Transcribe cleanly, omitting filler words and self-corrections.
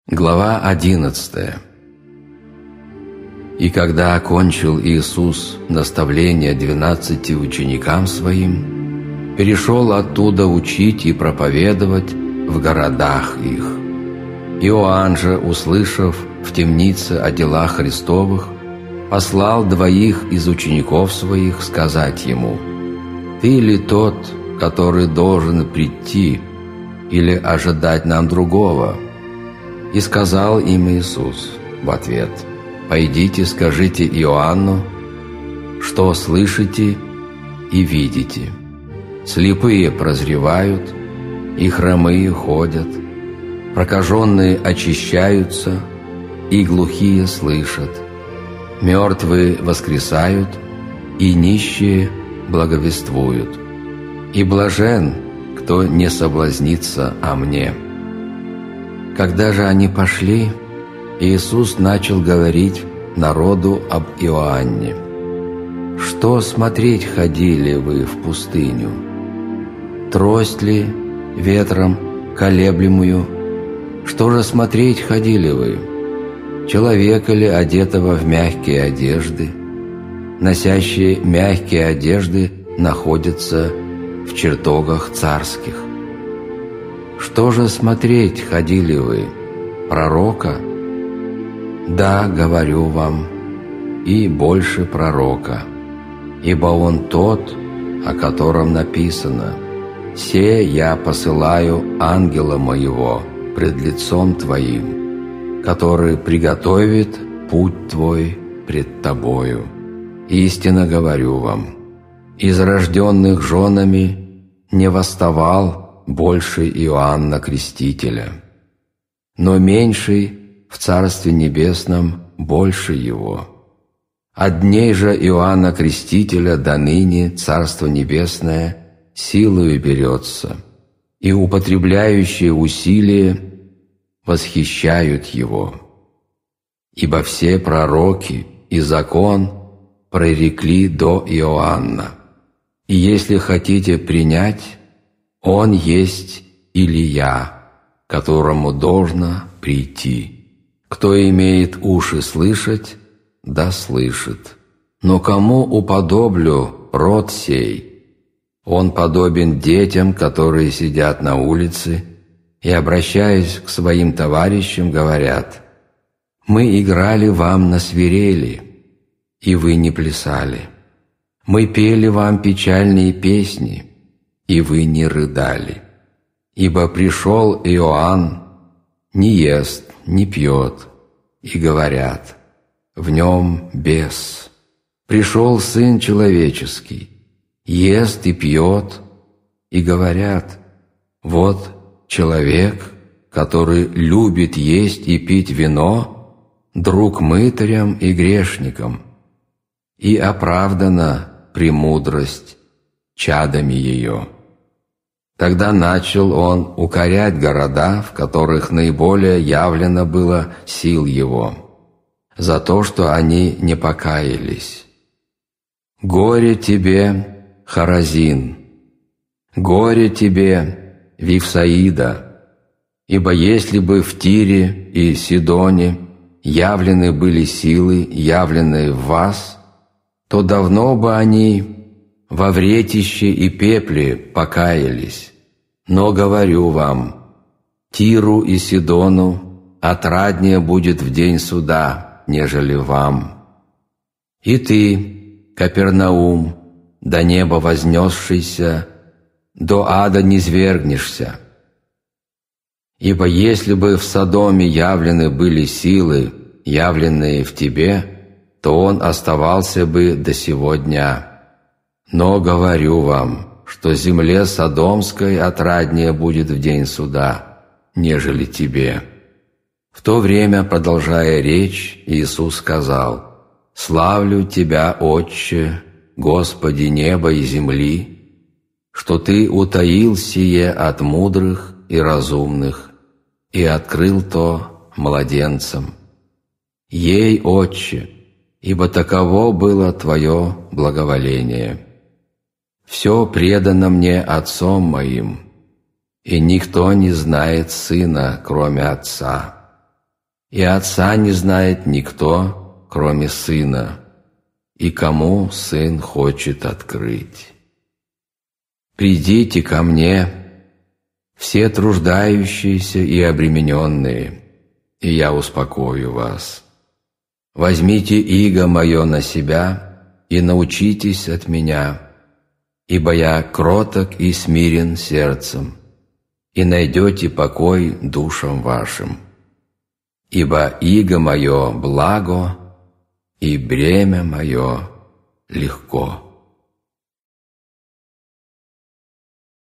Глава 11. И когда окончил Иисус наставление 12 ученикам Своим, перешел оттуда учить и проповедовать в городах их. Иоанн же, услышав в темнице о делах Христовых, послал 2 из учеников Своих сказать Ему: «Ты ли тот, который должен прийти, или ожидать нам другого?» И сказал им Иисус в ответ: «Пойдите, скажите Иоанну, что слышите и видите. Слепые прозревают, и хромые ходят, прокаженные очищаются, и глухие слышат, мертвые воскресают, и нищие благовествуют. И блажен, кто не соблазнится о мне». Когда же они пошли, Иисус начал говорить народу об Иоанне: «Что смотреть ходили вы в пустыню? Трость ли ветром колеблемую? Что же смотреть ходили вы? Человека ли, одетого в мягкие одежды? Носящие мягкие одежды находятся в чертогах царских. Что же смотреть ходили вы? Пророка? Да, говорю вам, и больше пророка, ибо он тот, о котором написано: «Се я посылаю ангела моего пред лицом твоим, который приготовит путь твой пред тобою. Истинно говорю вам, из рожденных женами не восставал больше Иоанна Крестителя, но меньший в Царстве Небесном больше его. От дней же Иоанна Крестителя до ныне Царство Небесное силою берется, и употребляющие усилия восхищают его. Ибо все пророки и закон прорекли до Иоанна. И если хотите принять, он есть Илия, которому должно прийти. Кто имеет уши слышать, да слышит. Но кому уподоблю род сей? Он подобен детям, которые сидят на улице и, обращаясь к своим товарищам, говорят: «Мы играли вам на свирели, и вы не плясали. Мы пели вам печальные песни, и вы не рыдали. Ибо пришел Иоанн, не ест, не пьет, и говорят: в нем бес. Пришел Сын Человеческий, ест и пьет, и говорят: вот человек, который любит есть и пить вино, друг мытарям и грешникам, и оправдана премудрость чадами ее». Тогда начал он укорять города, в которых наиболее явлено было сил его, за то, что они не покаялись. «Горе тебе, Хоразин! Горе тебе, Вифсаида! Ибо если бы в Тире и Сидоне явлены были силы, явленные в вас, то давно бы они во вретище и пепле покаялись. Но говорю вам, Тиру и Сидону отраднее будет в день суда, нежели вам. И ты, Капернаум, до неба вознесшийся, до ада низвергнешься. Ибо если бы в Содоме явлены были силы, явленные в тебе, то он оставался бы до сего дня. Но говорю вам, что земле Содомской отраднее будет в день суда, нежели тебе». В то время, продолжая речь, Иисус сказал: «Славлю Тебя, Отче, Господи неба и земли, что Ты утаил сие от мудрых и разумных и открыл то младенцам. Ей, Отче, ибо таково было Твое благоволение. Все предано мне Отцом моим, и никто не знает Сына, кроме Отца, и Отца не знает никто, кроме Сына, и кому Сын хочет открыть. Придите ко мне, все труждающиеся и обремененные, и я успокою вас. Возьмите иго мое на себя и научитесь от меня, ибо я кроток и смирен сердцем, и найдете покой душам вашим. Ибо иго мое благо, и бремя мое легко.